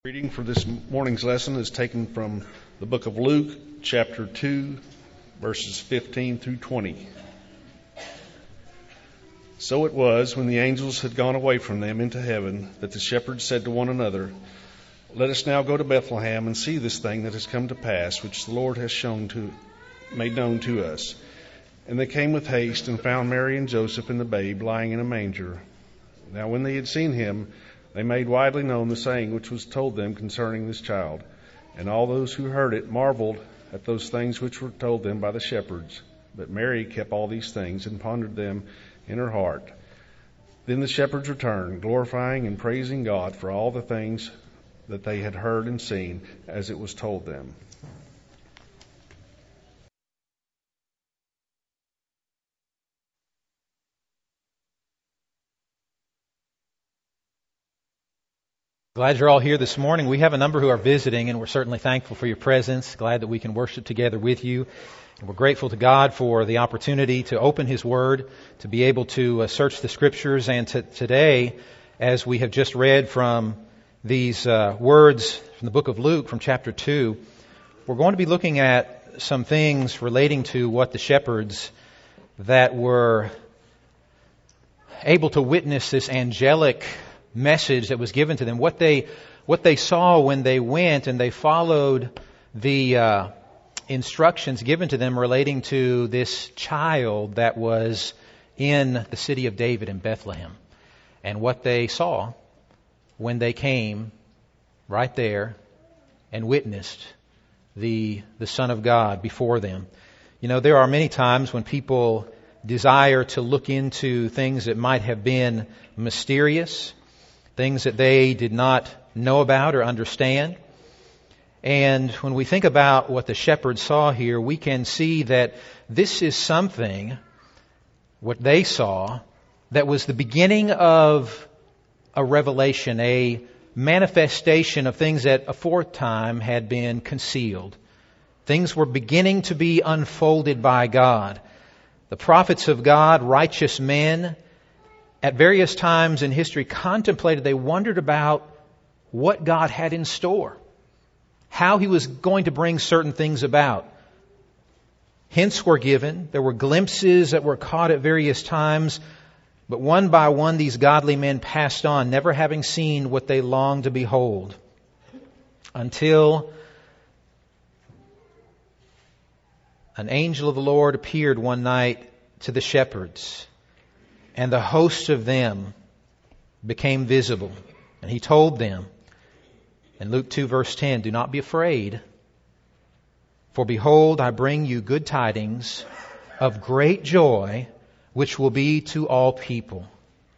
Reading for this morning's lesson is taken from the book of Luke, chapter 2, verses 15 through 20. So it was, when the angels had gone away from them into heaven, that the shepherds said to one another, "Let us now go to Bethlehem and see this thing that has come to pass, which the Lord has made known to us." And they came with haste and found Mary and Joseph and the babe lying in a manger. Now when they had seen him, they made widely known the saying which was told them concerning this child. And all those who heard it marveled at those things which were told them by the shepherds. But Mary kept all these things and pondered them in her heart. Then the shepherds returned, glorifying and praising God for all the things that they had heard and seen, as it was told them. Glad you're all here this morning. We have a number who are visiting, and we're certainly thankful for your presence. Glad that we can worship together with you. And we're grateful to God for the opportunity to open His Word, to be able to search the Scriptures. And today, as we have just read from these words from the book of Luke, from chapter 2, we're going to be looking at some things relating to what the shepherds that were able to witness this angelic message that was given to them, what they saw when they went and they followed the instructions given to them relating to this child that was in the city of David in Bethlehem, and what they saw when they came right there and witnessed the Son of God before them. You know, there are many times when people desire to look into things that might have been mysterious, things that they did not know about or understand. And when we think about what the shepherds saw here, we can see that this is something, what they saw, that was the beginning of a revelation, a manifestation of things that aforetime had been concealed. Things were beginning to be unfolded by God. The prophets of God, righteous men, at various times in history contemplated, they wondered about what God had in store, how He was going to bring certain things about. Hints were given, there were glimpses that were caught at various times, but one by one these godly men passed on, never having seen what they longed to behold, until an angel of the Lord appeared one night to the shepherds. And the host of them became visible. And He told them, in Luke 2 verse 10, "Do not be afraid, for behold, I bring you good tidings of great joy, which will be to all people."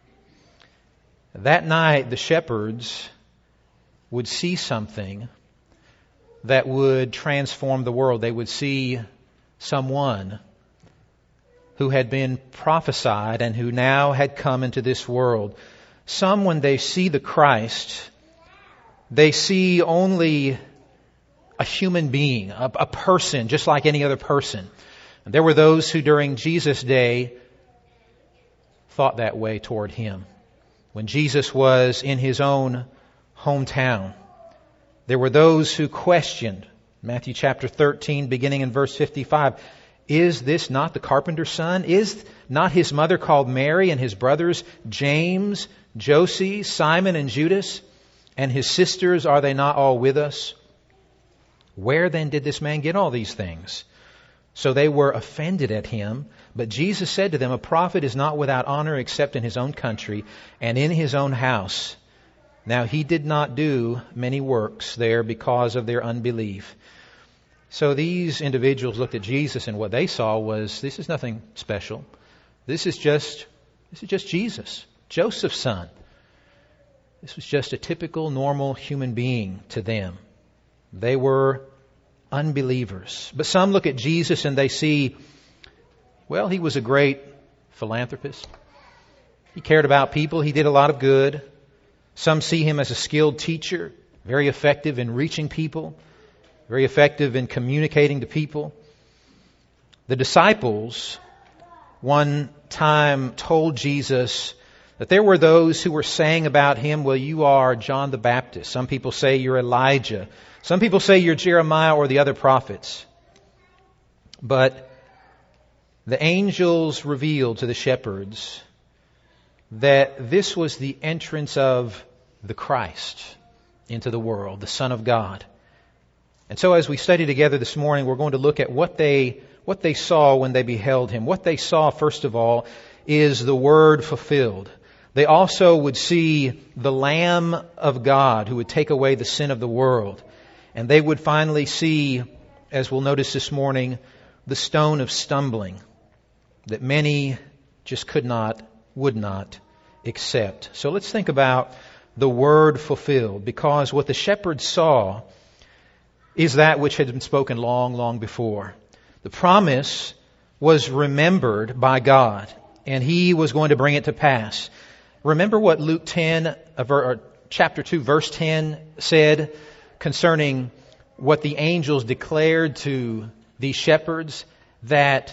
That night, the shepherds would see something that would transform the world. They would see someone who had been prophesied and who now had come into this world. Some, when they see the Christ, they see only a human being, a person, just like any other person. And there were those who during Jesus' day thought that way toward Him. When Jesus was in His own hometown, there were those who questioned. Matthew chapter 13, beginning in verse 55, "Is this not the carpenter's son? Is not his mother called Mary, and his brothers James, Joses, Simon, and Judas? And his sisters, are they not all with us? Where then did this man get all these things?" So they were offended at Him. But Jesus said to them, "A prophet is not without honor except in his own country and in his own house." Now He did not do many works there because of their unbelief. So these individuals looked at Jesus, and what they saw was, this is nothing special. This is just Jesus, Joseph's son. This was just a typical, normal human being to them. They were unbelievers. But some look at Jesus and they see, well, He was a great philanthropist. He cared about people. He did a lot of good. Some see Him as a skilled teacher, very effective in reaching people, very effective in communicating to people. The disciples one time told Jesus That there were those who were saying about him, well, you are John the Baptist. Some people say you're Elijah. Some people say you're Jeremiah or the other prophets. But the angels revealed to the shepherds that this was the entrance of the Christ into the world, the Son of God. And so as we study together this morning, we're going to look at what they saw when they beheld him. What they saw, first of all, is the Word fulfilled. They also would see the Lamb of God who would take away the sin of the world. And they would finally see, as we'll notice this morning, the stone of stumbling that many just would not accept. So let's think about the Word fulfilled, because what the shepherds saw is that which had been spoken long, long before. The promise was remembered by God, and He was going to bring it to pass. Remember what Luke 10, chapter 2, verse 10 said concerning what the angels declared to these shepherds, that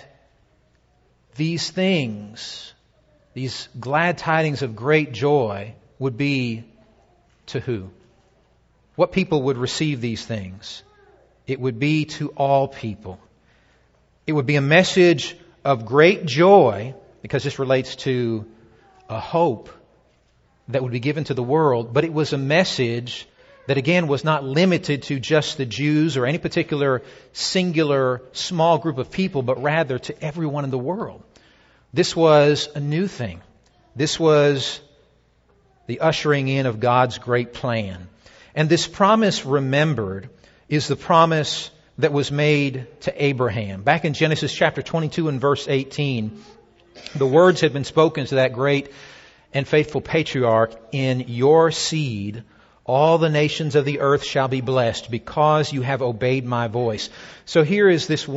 these things, these glad tidings of great joy, would be to who? What people would receive these things? It would be to all people. It would be a message of great joy, because this relates to a hope that would be given to the world, but it was a message that again was not limited to just the Jews or any particular singular small group of people, but rather to everyone in the world. This was a new thing. This was the ushering in of God's great plan. And this promise remembered is the promise that was made to Abraham. Back in Genesis chapter 22 and verse 18, the words had been spoken to that great and faithful patriarch, in your seed all the nations of the earth shall be blessed because you have obeyed my voice. So here is this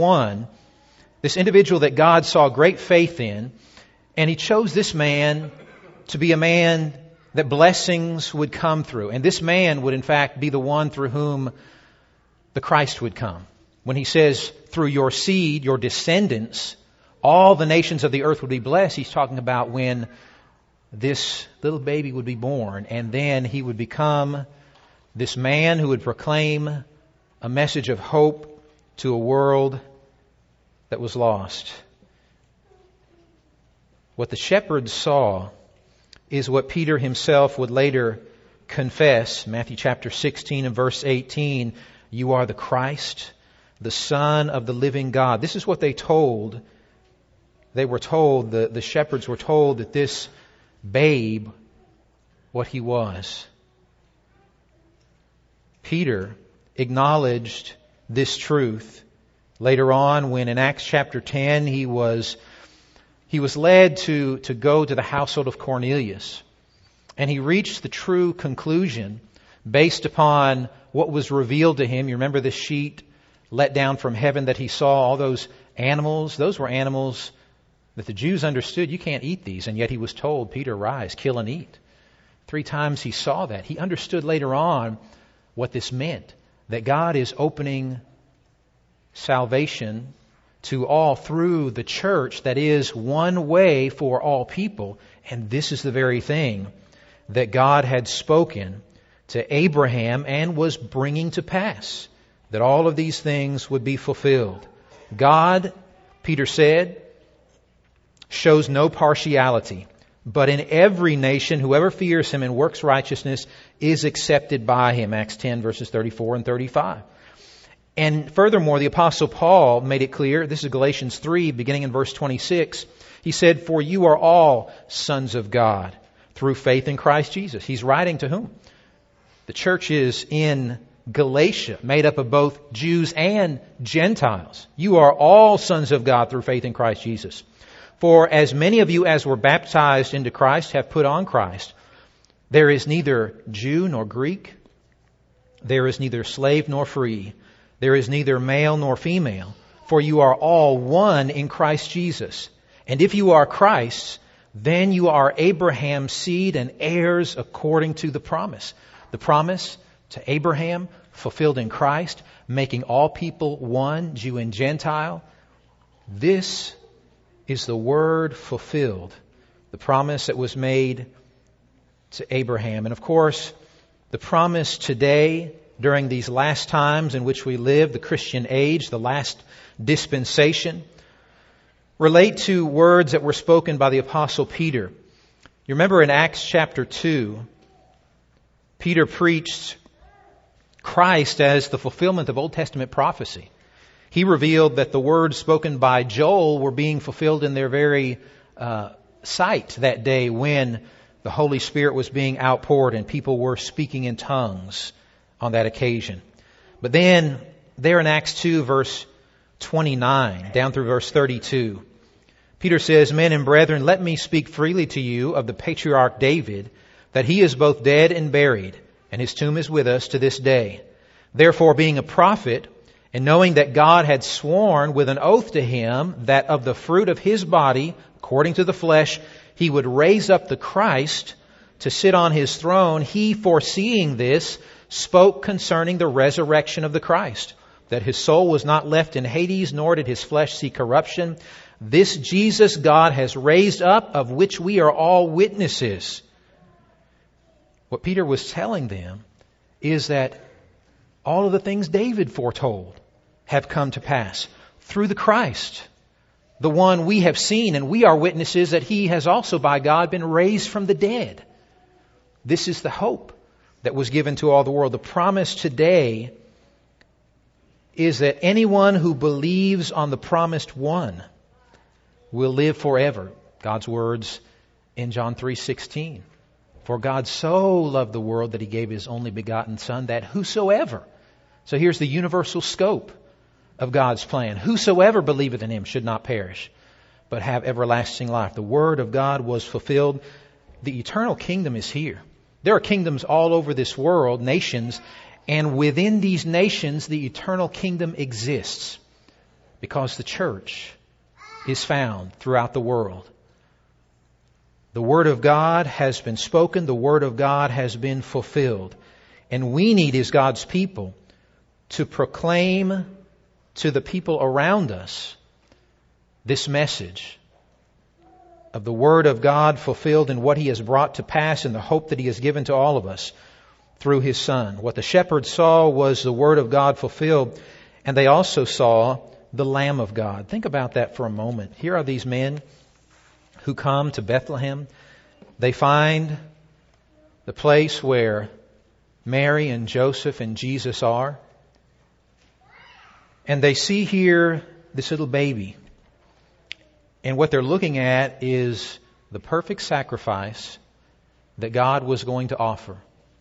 individual that God saw great faith in, and He chose this man to be a man that blessings would come through. And this man would in fact be the one through whom the Christ would come. When He says, through your seed, your descendants, all the nations of the earth would be blessed, He's talking about when this little baby would be born, and then he would become this man who would proclaim a message of hope to a world that was lost. What the shepherds saw is what Peter himself would later confess. Matthew chapter 16 and verse 18, you are the Christ, the Son of the living God. This is what they told. They were told, the shepherds were told that this babe, what he was. Peter acknowledged this truth later on when in Acts chapter 10 he was led to go to the household of Cornelius. And he reached the true conclusion based upon what was revealed to him. You remember the sheet let down from heaven that he saw, all those animals? Those were animals that the Jews understood, you can't eat these, and yet he was told, Peter, rise, kill and eat. 3 times he saw that. He understood later on what this meant, that God is opening salvation to all through the church that is one way for all people. And this is the very thing that God had spoken to Abraham and was bringing to pass, that all of these things would be fulfilled. God, Peter said, shows no partiality, but in every nation, whoever fears Him and works righteousness is accepted by Him. Acts 10 verses 34 and 35. And furthermore, the Apostle Paul made it clear, this is Galatians 3, beginning in verse 26. He said, for you are all sons of God through faith in Christ Jesus. He's writing to whom? The church is in Galatia, made up of both Jews and Gentiles. You are all sons of God through faith in Christ Jesus. For as many of you as were baptized into Christ have put on Christ. There is neither Jew nor Greek. There is neither slave nor free. There is neither male nor female. For you are all one in Christ Jesus. And if you are Christ's, then you are Abraham's seed and heirs according to the promise. The promise to Abraham fulfilled in Christ, making all people one, Jew and Gentile. This is the word fulfilled. The promise that was made to Abraham. And of course, the promise today, during these last times in which we live, the Christian age, the last dispensation, relate to words that were spoken by the Apostle Peter. You remember in Acts chapter 2, Peter preached Christ as the fulfillment of Old Testament prophecy. He revealed that the words spoken by Joel were being fulfilled in their very sight that day when the Holy Spirit was being outpoured and people were speaking in tongues on that occasion. But then, there in Acts 2, verse 29, down through verse 32, Peter says, "Men and brethren, let me speak freely to you of the patriarch David, that he is both dead and buried, and his tomb is with us to this day. Therefore, being a prophet, and knowing that God had sworn with an oath to him that of the fruit of his body, according to the flesh, he would raise up the Christ to sit on his throne, he, foreseeing this, spoke concerning the resurrection of the Christ, that his soul was not left in Hades, nor did his flesh see corruption. This Jesus God has raised up, of which we are all witnesses." What Peter was telling them is that all of the things David foretold have come to pass through the Christ, the one we have seen, and we are witnesses that he has also by God been raised from the dead. This is the hope that was given to all the world. The promise today is that anyone who believes on the promised one will live forever. God's words in John 3:16. "For God so loved the world that he gave his only begotten Son, that whosoever," so here's the universal scope of God's plan, "whosoever believeth in him should not perish, but have everlasting life." The Word of God was fulfilled. The eternal kingdom is here. There are kingdoms all over this world, nations, and within these nations the eternal kingdom exists because the church is found throughout the world. The Word of God has been spoken. The Word of God has been fulfilled. And we need, as God's people, to proclaim to the people around us this message of the Word of God fulfilled in what He has brought to pass and the hope that He has given to all of us through His Son. What the shepherds saw was the Word of God fulfilled, and they also saw the Lamb of God. Think about that for a moment. Here are these men who come to Bethlehem. They find the place where Mary and Joseph and Jesus are. And they see here this little baby. And what they're looking at is the perfect sacrifice that God was going to offer.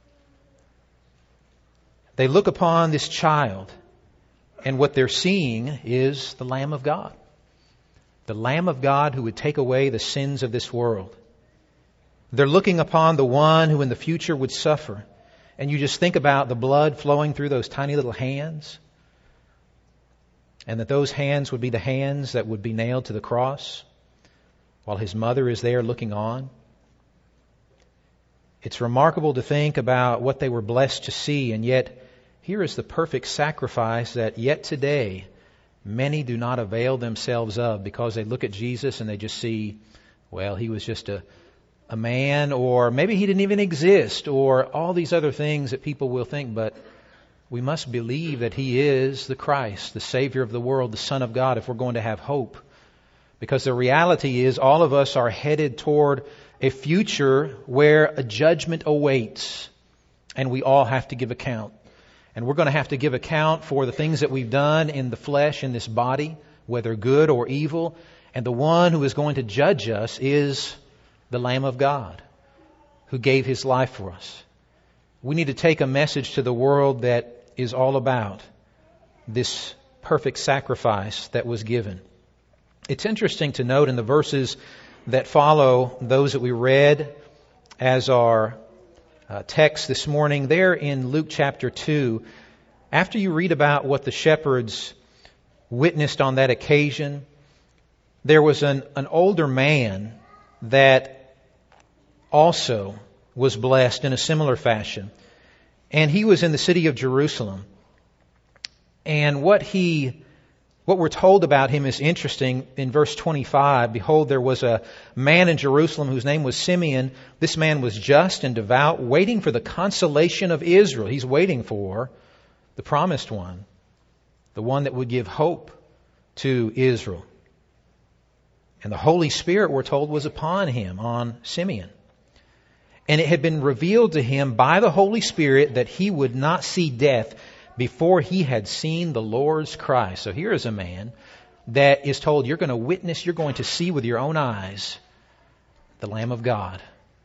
They look upon this child, and what they're seeing is the Lamb of God. The Lamb of God who would take away the sins of this world. They're looking upon the one who in the future would suffer. And you just think about the blood flowing through those tiny little hands. And that those hands would be the hands that would be nailed to the cross while His mother is there looking on. It's remarkable to think about what they were blessed to see, and yet here is the perfect sacrifice that yet today many do not avail themselves of, because they look at Jesus and they just see, well, He was just a man, or maybe He didn't even exist, or all these other things that people will think. But we must believe that He is the Christ, the Savior of the world, the Son of God, if we're going to have hope. Because the reality is all of us are headed toward a future where a judgment awaits, and we all have to give account. And we're going to have to give account for the things that we've done in the flesh, in this body, whether good or evil. And the one who is going to judge us is the Lamb of God, who gave His life for us. We need to take a message to the world that is all about this perfect sacrifice that was given. It's interesting to note in the verses that follow those that we read as our text this morning, there in Luke chapter 2, after you read about what the shepherds witnessed on that occasion, there was an older man that also was blessed in a similar fashion. And he was in the city of Jerusalem. And what he What we're told about him is interesting. In verse 25, behold, there was a man in Jerusalem whose name was Simeon. This man was just and devout, waiting for the consolation of Israel. He's waiting for the promised one, the one that would give hope to Israel. And the Holy Spirit, we're told, was upon him, on Simeon. And it had been revealed to him by the Holy Spirit that he would not see death before he had seen the Lord's Christ. So here is a man that is told, you're going to witness, you're going to see with your own eyes the Lamb of God.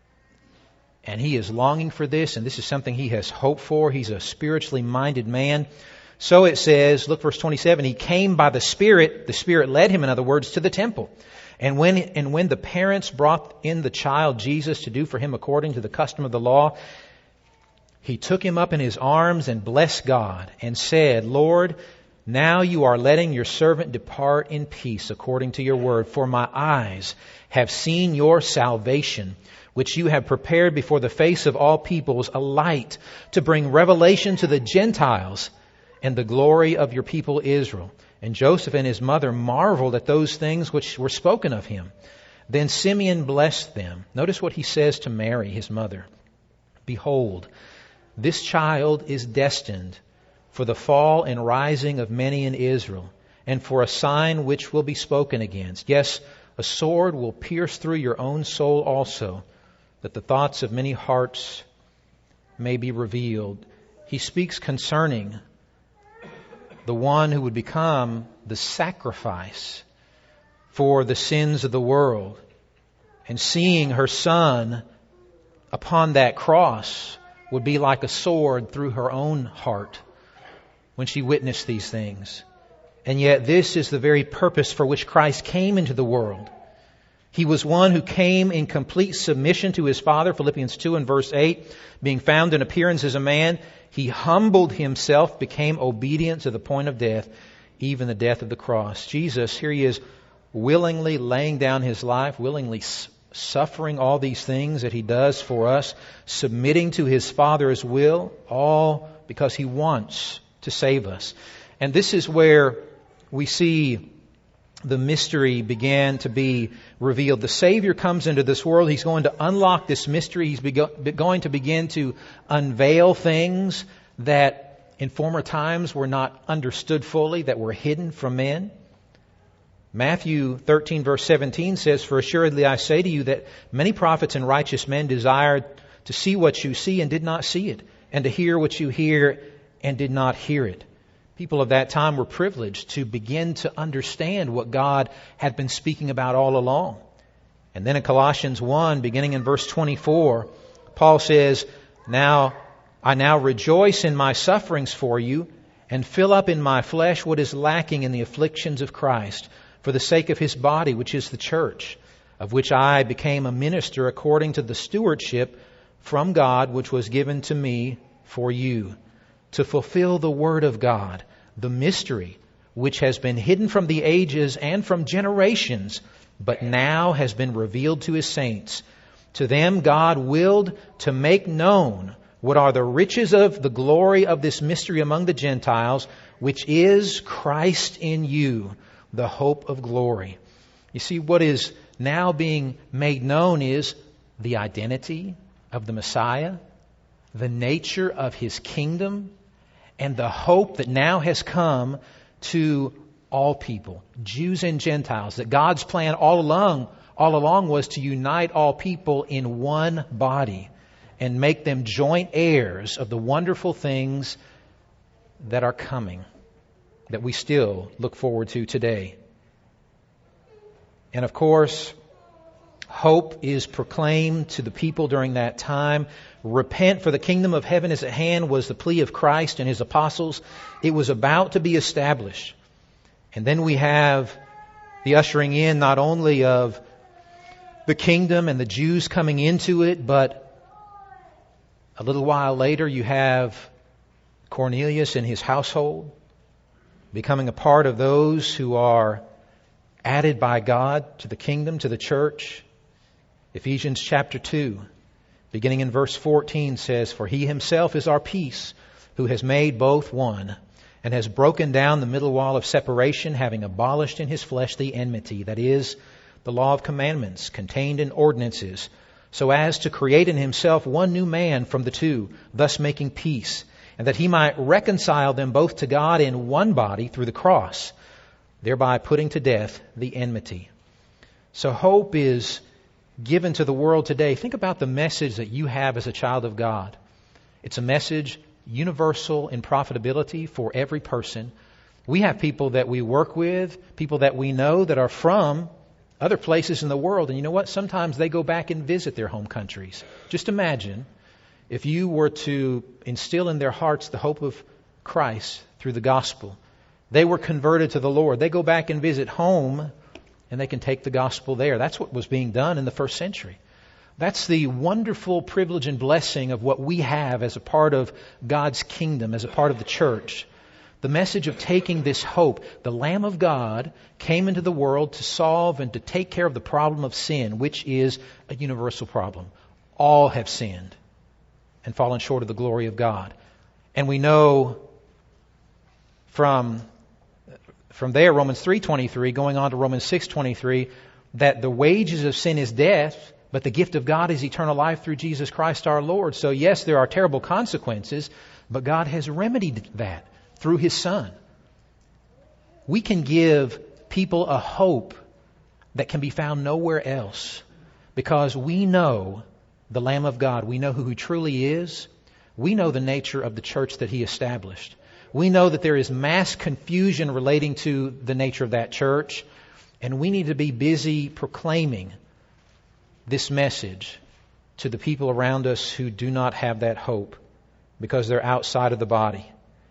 And he is longing for this, and this is something he has hoped for. He's a spiritually minded man. So it says, look verse 27, he came by the Spirit led him, in other words, to the temple. And when the parents brought in the child Jesus to do for him according to the custom of the law, he took him up in his arms and blessed God and said, Lord, now you are letting your servant depart in peace according to your word. For my eyes have seen your salvation, which you have prepared before the face of all peoples, a light to bring revelation to the Gentiles and the glory of your people Israel. And Joseph and his mother marveled at those things which were spoken of him. Then Simeon blessed them. Notice what he says to Mary, his mother. Behold, this child is destined for the fall and rising of many in Israel, and for a sign which will be spoken against. Yes, a sword will pierce through your own soul also, that the thoughts of many hearts may be revealed. He speaks concerning the one who would become the sacrifice for the sins of the world. And seeing her son upon that cross would be like a sword through her own heart when she witnessed these things. And yet this is the very purpose for which Christ came into the world. He was one who came in complete submission to his Father, Philippians 2 and verse 8, being found in appearance as a man. He humbled himself, became obedient to the point of death, even the death of the cross. Jesus, here he is, willingly laying down his life, willingly suffering all these things that he does for us, submitting to his Father's will, all because he wants to save us. And this is where we see the mystery began to be revealed. The Savior comes into this world. He's going to unlock this mystery. He's going to begin to unveil things that in former times were not understood fully, that were hidden from men. Matthew 13 verse 17 says, For assuredly I say to you that many prophets and righteous men desired to see what you see and did not see it, and to hear what you hear and did not hear it. People of that time were privileged to begin to understand what God had been speaking about all along. And then in Colossians 1, beginning in verse 24, Paul says, I now rejoice in my sufferings for you, and fill up in my flesh what is lacking in the afflictions of Christ, for the sake of his body, which is the church, of which I became a minister according to the stewardship from God, which was given to me for you, to fulfill the word of God, the mystery which has been hidden from the ages and from generations, but now has been revealed to his saints. To them God willed to make known what are the riches of the glory of this mystery among the Gentiles, which is Christ in you, the hope of glory. You see, what is now being made known is the identity of the Messiah, the nature of his kingdom, and the hope that now has come to all people, Jews and Gentiles. That God's plan all along was to unite all people in one body and make them joint heirs of the wonderful things that are coming, that we still look forward to today. And of course, hope is proclaimed to the people during that time. Repent, for the kingdom of heaven is at hand, was the plea of Christ and his apostles. It was about to be established. And then we have the ushering in not only of the kingdom and the Jews coming into it, but a little while later you have Cornelius and his household becoming a part of those who are added by God to the kingdom, to the church. Ephesians chapter 2, beginning in verse 14 says, For he himself is our peace, who has made both one, and has broken down the middle wall of separation, having abolished in his flesh the enmity, that is, the law of commandments contained in ordinances, so as to create in himself one new man from the two, thus making peace, and that he might reconcile them both to God in one body through the cross, thereby putting to death the enmity. So hope is given to the world today. Think about the message that you have as a child of God. It's a message universal in profitability for every person. We have people that we work with, people that we know that are from other places in the world. And you know what? Sometimes they go back and visit their home countries. Just imagine if you were to instill in their hearts the hope of Christ through the gospel. They were converted to the Lord. They go back and visit home and they can take the gospel there. That's what was being done in the first century. That's the wonderful privilege and blessing of what we have as a part of God's kingdom, as a part of the church. The message of taking this hope. The Lamb of God came into the world to solve and to take care of the problem of sin, which is a universal problem. All have sinned and fallen short of the glory of God. And we know from there, Romans 3:23, going on to Romans 6:23, that the wages of sin is death, but the gift of God is eternal life through Jesus Christ our Lord. So yes, there are terrible consequences, but God has remedied that through His Son. We can give people a hope that can be found nowhere else because we know the Lamb of God. We know who He truly is. We know the nature of the church that He established. We know that there is mass confusion relating to the nature of that church, and we need to be busy proclaiming this message to the people around us who do not have that hope because they're outside of the body.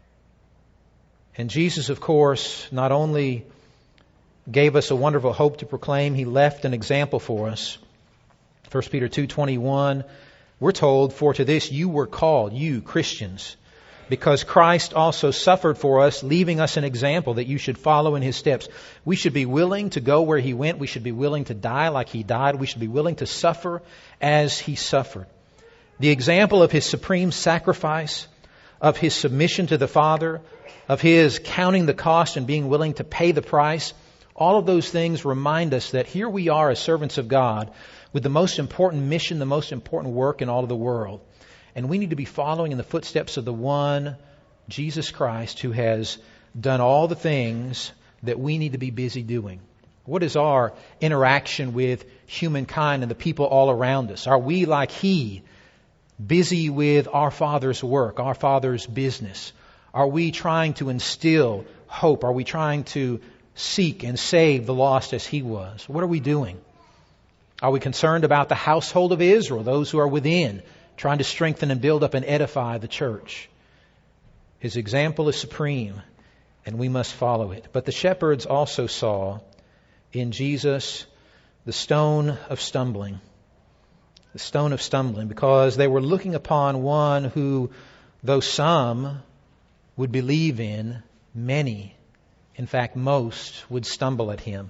And Jesus, of course, not only gave us a wonderful hope to proclaim, He left an example for us. 1 Peter 2:21, we're told, "For to this you were called, you Christians, because Christ also suffered for us, leaving us an example that you should follow in His steps." We should be willing to go where He went. We should be willing to die like He died. We should be willing to suffer as He suffered. The example of His supreme sacrifice, of His submission to the Father, of His counting the cost and being willing to pay the price, all of those things remind us that here we are as servants of God with the most important mission, the most important work in all of the world. And we need to be following in the footsteps of the one, Jesus Christ, who has done all the things that we need to be busy doing. What is our interaction with humankind and the people all around us? Are we like He, busy with our Father's work, our Father's business? Are we trying to instill hope? Are we trying to seek and save the lost as He was? What are we doing? Are we concerned about the household of Israel, those who are within, trying to strengthen and build up and edify the church? His example is supreme, and we must follow it. But the shepherds also saw in Jesus the stone of stumbling. The stone of stumbling, because they were looking upon one who, though some would believe in, many, in fact most, would stumble at Him.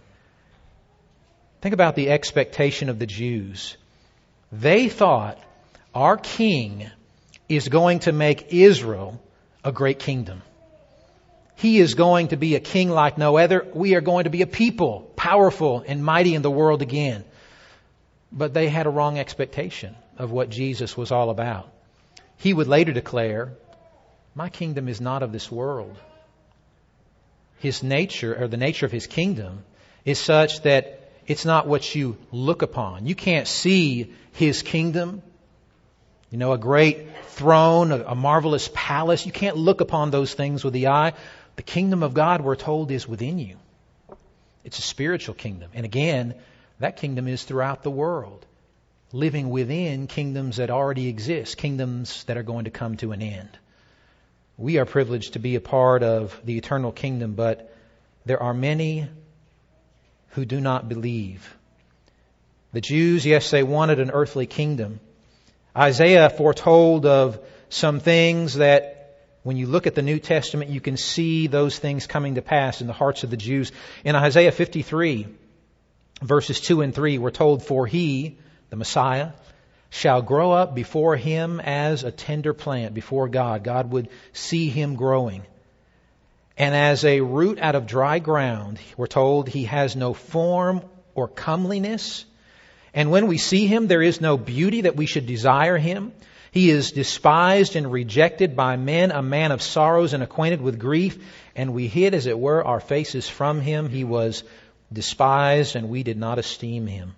Think about the expectation of the Jews. They thought, our King is going to make Israel a great kingdom. He is going to be a king like no other. We are going to be a people, powerful and mighty in the world again. But they had a wrong expectation of what Jesus was all about. He would later declare, my kingdom is not of this world. His nature, or the nature of His kingdom, is such that it's not what you look upon. You can't see His kingdom. You know, a great throne, a marvelous palace. You can't look upon those things with the eye. The kingdom of God, we're told, is within you. It's a spiritual kingdom. And again, that kingdom is throughout the world, living within kingdoms that already exist, kingdoms that are going to come to an end. We are privileged to be a part of the eternal kingdom, but there are many who do not believe. The Jews, yes, they wanted an earthly kingdom. Isaiah foretold of some things that when you look at the New Testament, you can see those things coming to pass in the hearts of the Jews. In Isaiah 53, verses 2 and 3, we're told, "For He, the Messiah, shall grow up before Him as a tender plant before God." God would see Him growing. And as a root out of dry ground, we're told he has no form or comeliness. And when we see him, there is no beauty that we should desire him. He is despised and rejected by men, a man of sorrows and acquainted with grief. And we hid, as it were, our faces from him. He was despised, and we did not esteem him.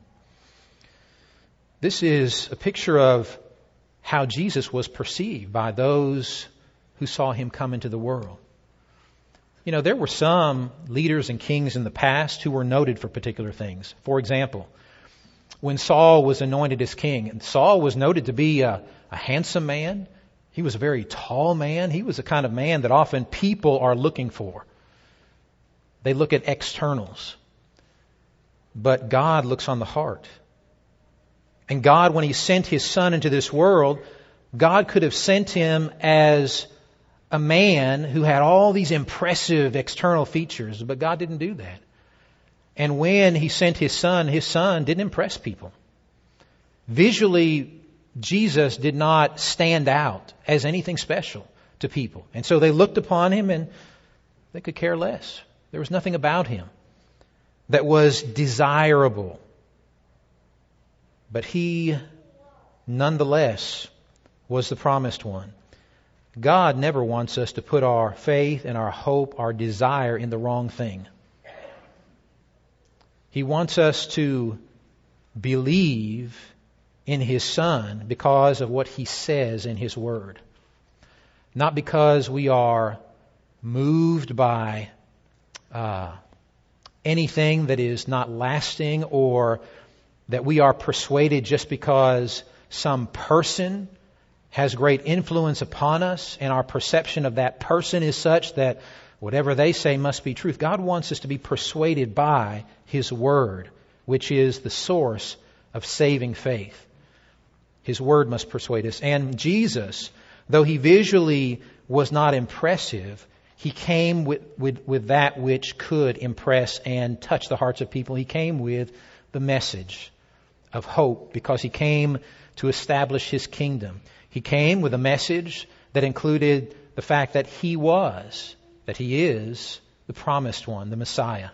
This is a picture of how Jesus was perceived by those who saw him come into the world. You know, there were some leaders and kings in the past who were noted for particular things. For example, when Saul was anointed as king, and Saul was noted to be a handsome man. He was a very tall man. He was the kind of man that often people are looking for. They look at externals. But God looks on the heart. And God, when He sent His Son into this world, God could have sent Him as a man who had all these impressive external features, but God didn't do that. And when He sent His Son didn't impress people. Visually, Jesus did not stand out as anything special to people. And so they looked upon Him and they could care less. There was nothing about Him that was desirable. But He, nonetheless, was the promised one. God never wants us to put our faith and our hope, our desire in the wrong thing. He wants us to believe in His Son because of what He says in His Word. Not because we are moved by anything that is not lasting, or that we are persuaded just because some person has great influence upon us and our perception of that person is such that whatever they say must be truth. God wants us to be persuaded by His Word, which is the source of saving faith. His Word must persuade us. And Jesus, though He visually was not impressive, He came with that which could impress and touch the hearts of people. He came with the message of hope because He came to establish His kingdom. He came with a message that included the fact that He is the promised one, the Messiah.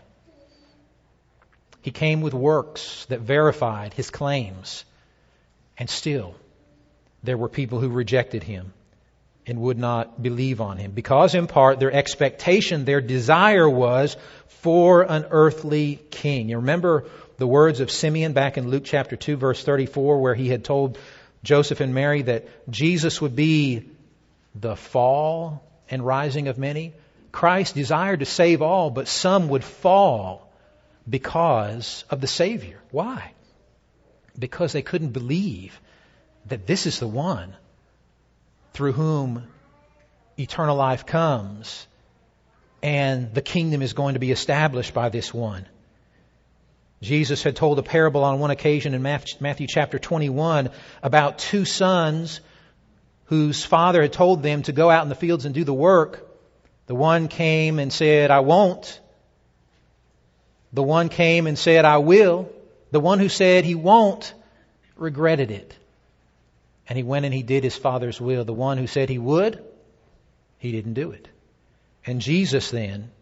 He came with works that verified His claims. And still, there were people who rejected Him and would not believe on Him. Because in part, their expectation, their desire was for an earthly king. You remember the words of Simeon back in Luke chapter 2, verse 34, where he had told Joseph and Mary that Jesus would be the fall and rising of many. Christ desired to save all, but some would fall because of the Savior. Why? Because they couldn't believe that this is the one through whom eternal life comes and the kingdom is going to be established by this one. Jesus had told a parable on one occasion in Matthew chapter 21 about two sons whose father had told them to go out in the fields and do the work. The one came and said, I won't. The one came and said, I will. The one who said he won't regretted it. And he went and he did his Father's will. The one who said he would, he didn't do it. And Jesus then,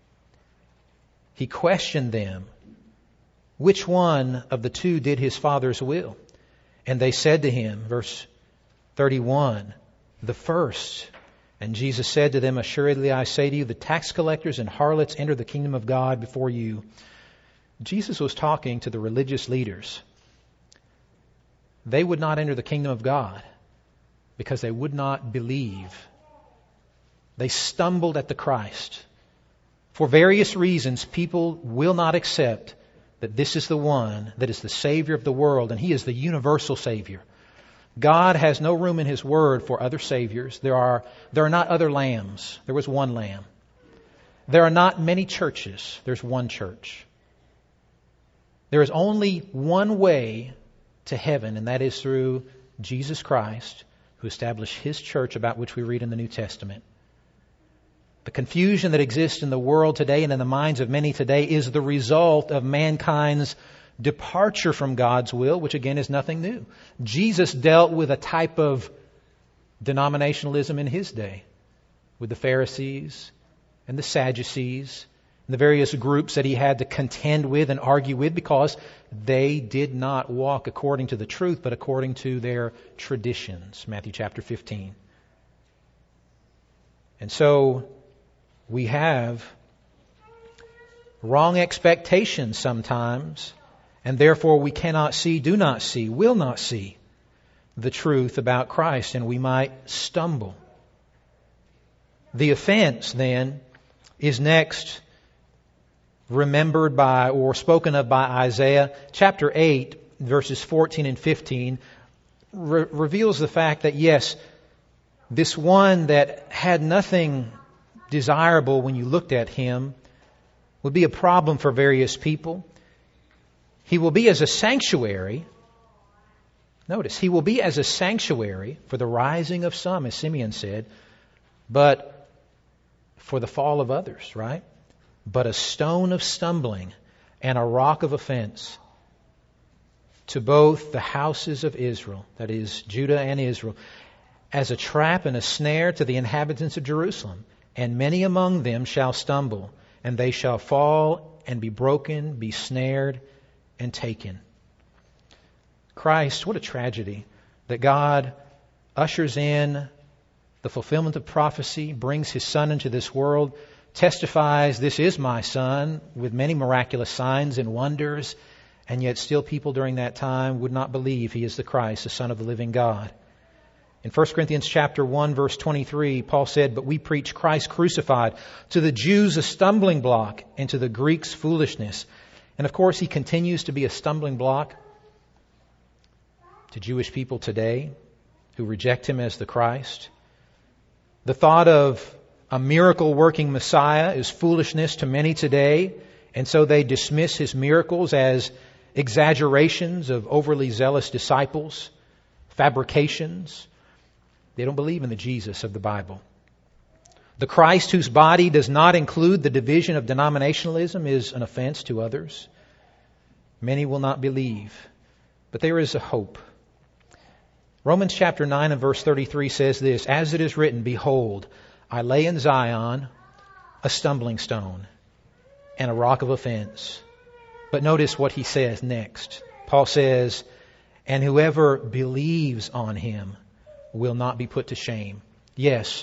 He questioned them. Which one of the two did his Father's will? And they said to Him, verse 31, the first. And Jesus said to them, assuredly I say to you, the tax collectors and harlots enter the kingdom of God before you. Jesus was talking to the religious leaders. They would not enter the kingdom of God because they would not believe. They stumbled at the Christ. For various reasons, people will not accept that this is the one that is the Savior of the world, and He is the universal Savior. God has no room in His Word for other Saviors. There are not other lambs. There was one lamb. There are not many churches. There's one church. There is only one way to heaven, and that is through Jesus Christ, who established His church, about which we read in the New Testament. The confusion that exists in the world today and in the minds of many today is the result of mankind's departure from God's will, which again is nothing new. Jesus dealt with a type of denominationalism in His day, with the Pharisees and the Sadducees and the various groups that he had to contend with and argue with, because they did not walk according to the truth, but according to their traditions. Matthew chapter 15. And so we have wrong expectations sometimes, and therefore we cannot see, do not see, will not see the truth about Christ, and we might stumble. The offense, then, is next remembered by or spoken of by Isaiah. Chapter 8, verses 14 and 15, reveals the fact that, yes, this one that had nothing desirable when you looked at him would be a problem for various people. He will be as a sanctuary. Notice, he will be as a sanctuary for the rising of some, as Simeon said, but for the fall of others, right? But a stone of stumbling and a rock of offense to both the houses of Israel, that is, Judah and Israel, as a trap and a snare to the inhabitants of Jerusalem. And many among them shall stumble, and they shall fall and be broken, be snared and taken. Christ, what a tragedy that God ushers in the fulfillment of prophecy, brings His Son into this world, testifies, this is my Son, with many miraculous signs and wonders, and yet still people during that time would not believe He is the Christ, the Son of the living God. In 1 Corinthians chapter 1, verse 23, Paul said, "But we preach Christ crucified, to the Jews a stumbling block, and to the Greeks foolishness." And of course, He continues to be a stumbling block to Jewish people today who reject Him as the Christ. The thought of a miracle-working Messiah is foolishness to many today, and so they dismiss His miracles as exaggerations of overly zealous disciples, fabrications. They don't believe in the Jesus of the Bible. The Christ whose body does not include the division of denominationalism is an offense to others. Many will not believe, but there is a hope. Romans chapter 9 and verse 33 says this, "As it is written, Behold, I lay in Zion a stumbling stone and a rock of offense." But notice what he says next. Paul says, "And whoever believes on Him will not be put to shame." Yes,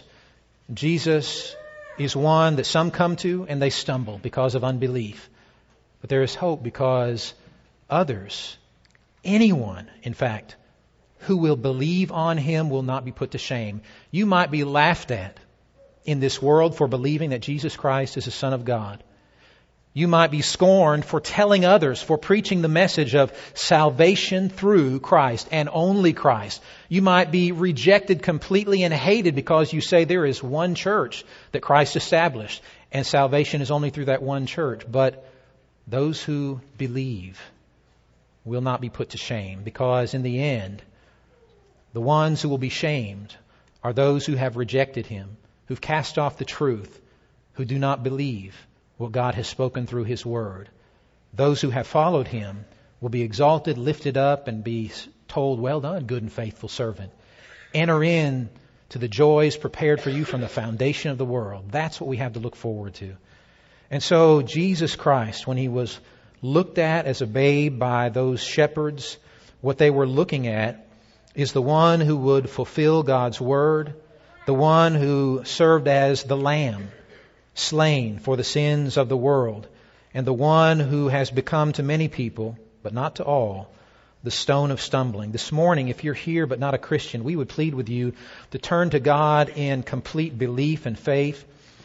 Jesus is one that some come to and they stumble because of unbelief. But there is hope because others, anyone, in fact, who will believe on Him will not be put to shame. You might be laughed at in this world for believing that Jesus Christ is the Son of God. You might be scorned for telling others, for preaching the message of salvation through Christ and only Christ. You might be rejected completely and hated because you say there is one church that Christ established and salvation is only through that one church. But those who believe will not be put to shame, because in the end, the ones who will be shamed are those who have rejected Him, who've cast off the truth, who do not believe what God has spoken through His Word. Those who have followed Him will be exalted, lifted up, and be told, "Well done, good and faithful servant. Enter in to the joys prepared for you from the foundation of the world." That's what we have to look forward to. And so Jesus Christ, when He was looked at as a babe by those shepherds, what they were looking at is the one who would fulfill God's Word, the one who served as the Lamb, slain for the sins of the world, and the one who has become to many people, but not to all, the stone of stumbling. This morning, if you're here but not a Christian, we would plead with you to turn to God in complete belief and faith,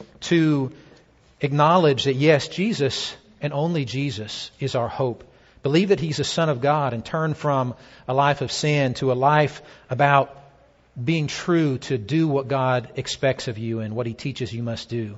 to acknowledge that yes, Jesus and only Jesus is our hope. Believe that He's the Son of God and turn from a life of sin to a life about being true to do what God expects of you and what He teaches you must do.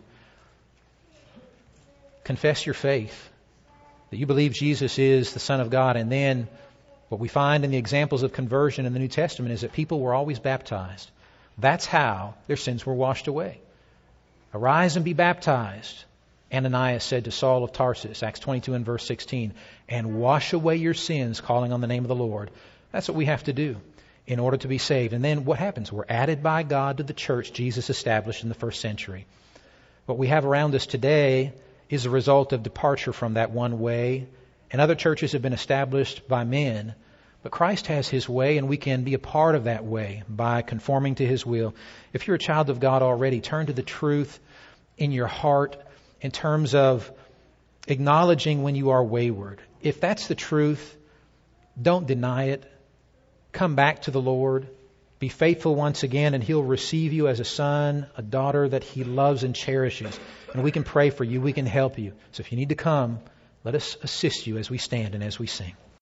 Confess your faith, that you believe Jesus is the Son of God. And then what we find in the examples of conversion in the New Testament is that people were always baptized. That's how their sins were washed away. "Arise and be baptized," Ananias said to Saul of Tarsus, Acts 22 and verse 16, "and wash away your sins, calling on the name of the Lord." That's what we have to do in order to be saved. And then what happens? We're added by God to the church Jesus established in the first century. What we have around us today is a result of departure from that one way, and other churches have been established by men. But Christ has His way, and we can be a part of that way by conforming to His will. If you're a child of God already, turn to the truth in your heart in terms of acknowledging when you are wayward. If that's the truth, don't deny it. Come back to the Lord. Be faithful once again, and He'll receive you as a son, a daughter that He loves and cherishes. And we can pray for you. We can help you. So if you need to come, let us assist you as we stand and as we sing.